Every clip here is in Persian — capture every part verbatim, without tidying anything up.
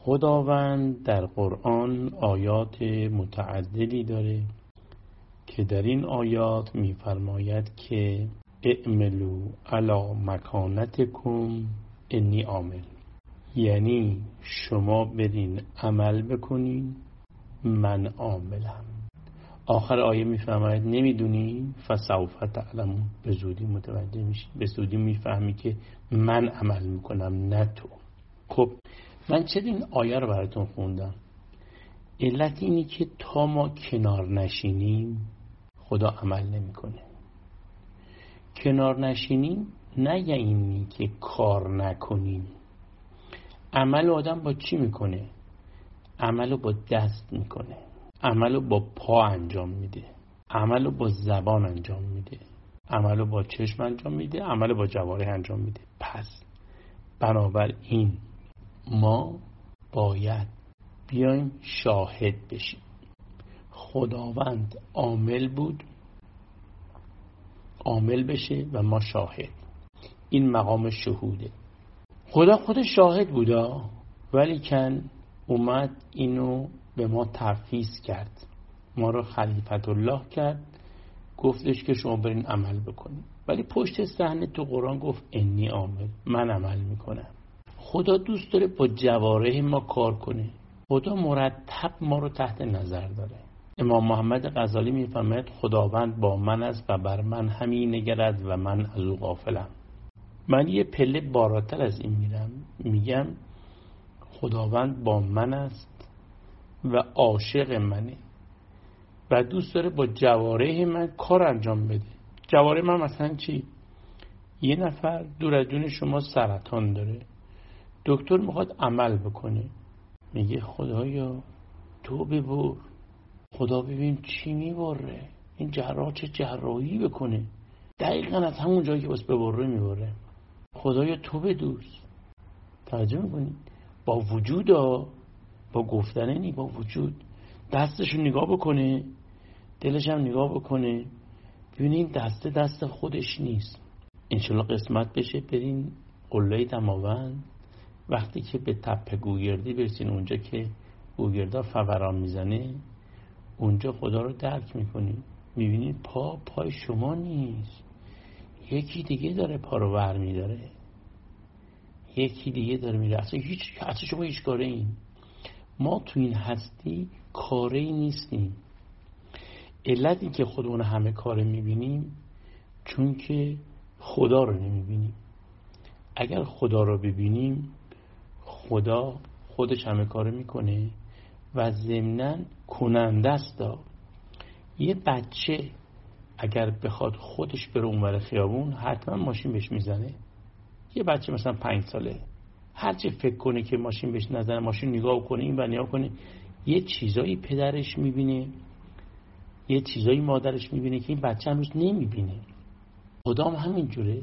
خداوند در قرآن آیات متعددی داره که در این آیات می‌فرماید که اعملوا علی مکانتکم انی عامل، یعنی شما برین عمل بکنین من عاملم. آخر آیه میفرماید نمیدونی فسوف تعلمون، به زودی متوجه میشی، به زودی میفهمی که من عمل میکنم نه تو. خب من چرا این آیه رو براتون خوندم؟ علت اینی که تا ما کنار نشینیم خدا عمل نمیکنه. کنار نشینیم نه یعنی که کار نکنیم. عمل آدم با چی میکنه؟ عملو با دست میکنه، عملو با پا انجام میده، عملو با زبان انجام میده، عملو با چشم انجام میده، عملو با جوارح انجام میده. پس بنابراین ما باید بیایم شاهد بشیم. خداوند عامل بود، عامل بشه و ما شاهد. این مقام شهوده. خدا خود شاهد بودا، ولی کن اومد اینو به ما تفویض کرد، ما رو خلیفت الله کرد، گفتش که شما برین عمل بکنید. ولی پشت صحنه تو قرآن گفت انی عامل، من عمل میکنم. خدا دوست داره با جوارح ما کار کنه. خدا مرتب ما رو تحت نظر داره. امام محمد غزالی میفرماید خداوند با من است و بر من همی نگرد و من از او غافلم. من یه پله بالاتر از این میرم، میگم خداوند با من است و عاشق منه و دوست داره با جوارح من کار انجام بده. جوارح من مثلا چی؟ یه نفر دور از جون شما سرطان داره، دکتر میخواد عمل بکنه، میگه خدایا تو ببر، خدا ببین چی میبره، این جراح چه جراحی بکنه، دقیقا از همون جایی که بس ببره میبره. خدایا تو بدوز. توجه میکنی؟ با وجود ها، با گفتنه نی، با وجود دستشو نگاه بکنه، دلش هم نگاه بکنه، ببینید این دسته دست خودش نیست. انشالله قسمت بشه برین قله دماوند، وقتی که به تپه گوگردی برسین، اونجا که گوگردا فوران میزنه، اونجا خدا رو درک میکنید، میبینید پا پای شما نیست، یکی دیگه داره پا رو ور میداره، یکی دیگه داره میره. اصلا هیچ اصلا شما هیچ کاره این. ما تو این هستی کاره ای نیستیم. علت این که خودمون همه کاره میبینیم چون که خدا رو نمیبینیم. اگر خدا رو ببینیم، خدا خودش همه کاره میکنه و ضمناً کننده است. یه بچه اگر بخواد خودش بره اونور خیابون حتما ماشین بهش میزنه. یه بچه مثلا پنج ساله هرچی فکر کنه که ماشین بهش نزنه، ماشین نگاه کنه، این و نگاه کنه، یه چیزایی پدرش میبینه، یه چیزایی مادرش میبینه که این بچه هنوز نمیبینه. خدا هم همین جوره.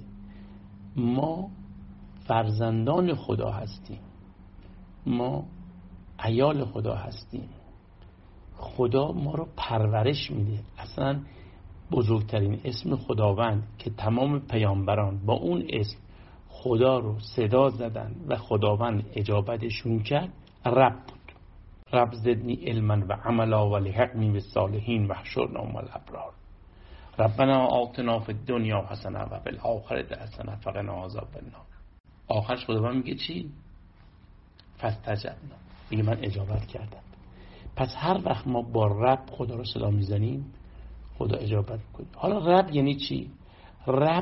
ما فرزندان خدا هستیم، ما عیال خدا هستیم. خدا ما رو پرورش میده. اصلا بزرگترین اسم خداوند که تمام پیامبران با اون اسم خدا رو صدا زدن و خداوند اجابتشون کرد، رب بود. رب زدنی علما و عملا و لحقنی بالصالحین و احشرنا مع الابرار. ربنا آتنا فی الدنیا حسنه و فی الاخره حسنه وقنا عذاب النار. آخرش خداوند میگه چی؟ فاستجبنا، میگه من اجابت کردم. پس هر وقت ما با رب خدا رو صدا میزنیم، خدا اجابت میکنه. حالا رب یعنی چی؟ رب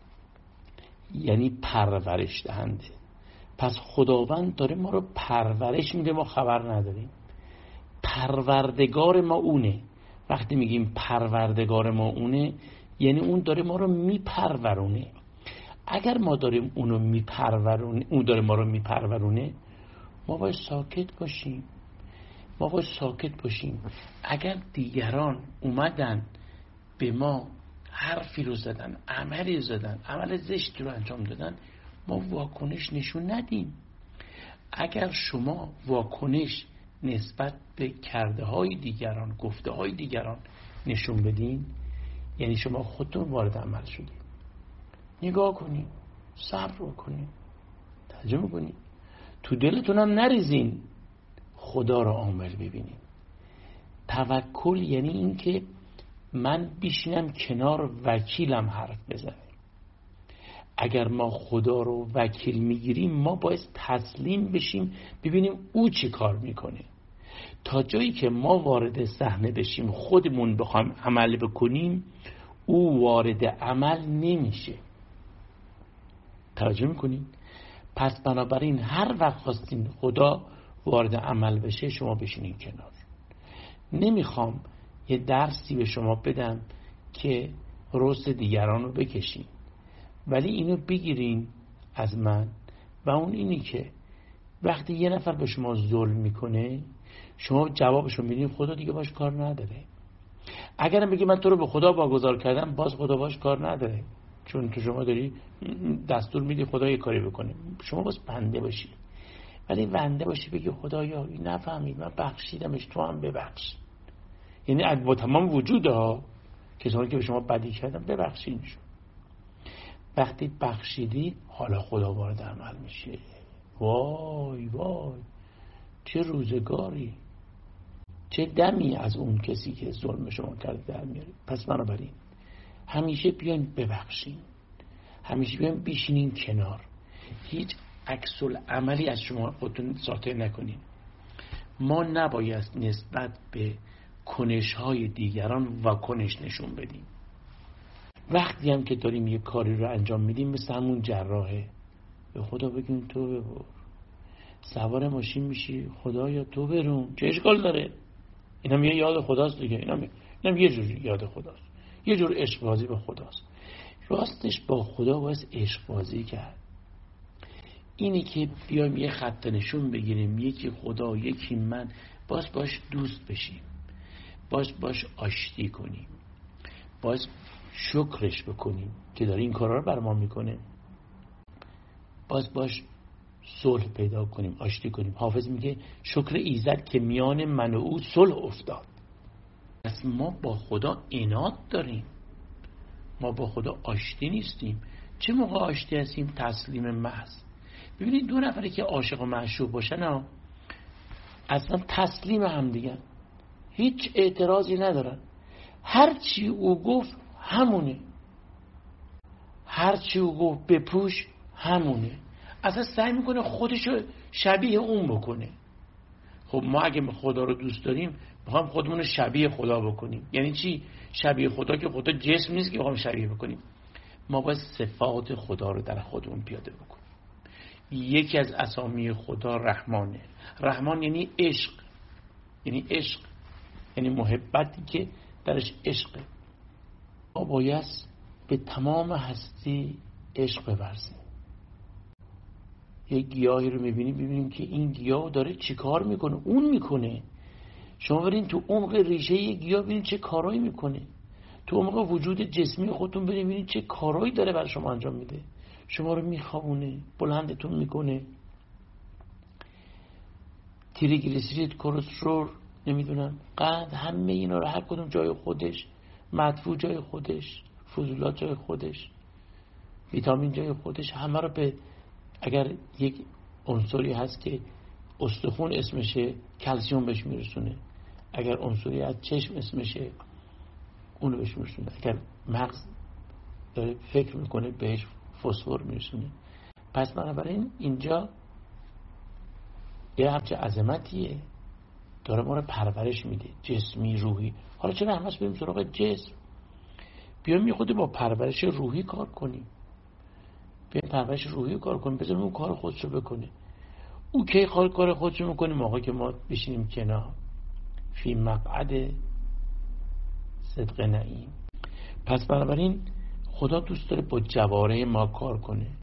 یعنی پرورش دهنده. پس خداوند داره ما رو پرورش میده، ما خبر نداریم. پروردگار ما اونه. وقتی میگیم پروردگار ما اونه، یعنی اون داره ما رو میپرورونه. اگر ما داریم اونو میپرورونه، اون داره ما رو میپرورونه، ما باید ساکت باشیم. ما باید ساکت باشیم. اگر دیگران اومدن به ما حرفی رو زدن، عملی زدن، عمل زشتی رو انجام دادن، ما واکنش نشون ندیم. اگر شما واکنش نسبت به کرده های دیگران، گفته های دیگران نشون بدین، یعنی شما خودتون وارد عمل شدید. نگاه کنید، صبر کنید، ترجمه کنید، تو دلتون هم نریزین. خدا رو عامل ببینیم. توکل یعنی این که من بشینم کنار وکیلم حرف بزنه. اگر ما خدا رو وکیل میگیریم ما باید تسلیم بشیم ببینیم او چی کار میکنه. تا جایی که ما وارد صحنه بشیم خودمون بخوایم عمل بکنیم او وارد عمل نمیشه. توجه میکنین؟ پس بنابراین هر وقت خواستین خدا وارد عمل بشه شما بشینین کنار. نمیخوام یه درسی به شما بدم که رست دیگران رو بکشین، ولی اینو بگیرین از من و اون اینی که وقتی یه نفر به شما ظلم میکنه شما جوابشو میدین خدا دیگه باش کار نداره. اگرم بگی من تو رو به خدا واگذار کردم باز خدا باش کار نداره، چون تو شما داری دستور میدی خدا یه کاری بکنه. شما باز بنده باشی، ولی بنده باشی بگی خدایا این نفهمید من بخشیدمش تو هم ببخش. یعنی با تمام وجود ها کسانی که به شما بدی کردن ببخشینشون. وقتی بخشیدی حالا خدا وارد عمل میشه. وای وای چه روزگاری، چه دمی از اون کسی که ظلم شما کرده در میاره. پس بنابراین همیشه بیاین ببخشین، همیشه بیاین بشینین کنار، هیچ عکس العملی از شما خودتون ساطع نکنین. ما نباید نسبت به کنش‌های دیگران واکنش نشون بدیم. وقتی هم که داریم یه کاری رو انجام میدیم مثل همون جراحه، به خدا بگیم تو ببر. سوار ماشین میشی خدایا تو برون، چه اشکال داره؟ اینم یه یاد خداست دیگه، اینم اینم یه جور یاد خداست، یه جور عشق بازی با خداست. راستش با خدا باید عشق بازی کرد. اینی که بیایم یه خط نشون بگیریم، یکی خدا یکی من، باز باش دوست بشیم، باز باش آشتی کنیم، باز شکرش بکنیم که داره این کارا رو بر ما میکنه، باز باش صلح پیدا کنیم، آشتی کنیم. حافظ میگه شکر ایزد که میان من و او صلح افتاد. پس ما با خدا عناد داریم، ما با خدا آشتی نیستیم. چه موقع آشتی هستیم؟ تسلیم محض. ببینید دو نفری که عاشق و معشوق باشن ها اصلا تسلیم هم دیگه، هیچ اعتراضی ندارن، هر چی او گفت همونه، هر چی او گفت بپوش همونه، اصلا سعی میکنه خودشو شبیه اون بکنه. خب ما اگه خدا رو دوست داریم میخوام خودمون رو شبیه خدا بکنیم. یعنی چی شبیه خدا؟ که خدا جسم نیست که بخوام شبیه بکنیم. ما باید صفات خدا رو در خودمون پیاده بکنیم. یکی از اسامی خدا رحمانه. رحمان یعنی عشق، یعنی عشق، یعنی محبتی که درش عشقه. ما باید به تمام هستی عشق بورزیم. یک گیاهی رو میبینیم ببینیم که این گیاه داره چی کار میکنه، اون میکنه. شما برین تو عمق ریشه یک گیاه ببینید چه کارایی میکنه، تو عمق وجود جسمی خودتون برین ببینید چه کارایی داره برای شما انجام میده. شما رو میخوابونه، بلندتون میکنه، تریگلیسیرید، کلسترول، نمیدونم قند، همه اینا رو هر کدوم جای خودش، مدفوع جای خودش، فضولات جای خودش، ویتامین جای خودش، همه رو به، اگر یک عنصری هست که استخون اسمشه کلسیم بهش میرسونه، اگر عنصری از چشم اسمشه اونو بهش میرسونه، اگر مغز داره فکر میکنه بهش فسفر میرسونه. پس بنابراین اینجا یه همچه عظمتیه داره ما رو پرورش میده، جسمی روحی. حالا چرا همش بریم سراغ جسم؟ بیایم یه خود با پرورش روحی کار کنیم، بیایم پرورش روحی کار کنیم، بذاریم اون کار خودشو بکنه. او کی کار کار خودشو میکنه؟ موقعی که ما بشینیم کنار فی مقعد صدق نعیم. پس بنابراین خدا دوست داره با جواره ما کار کنه.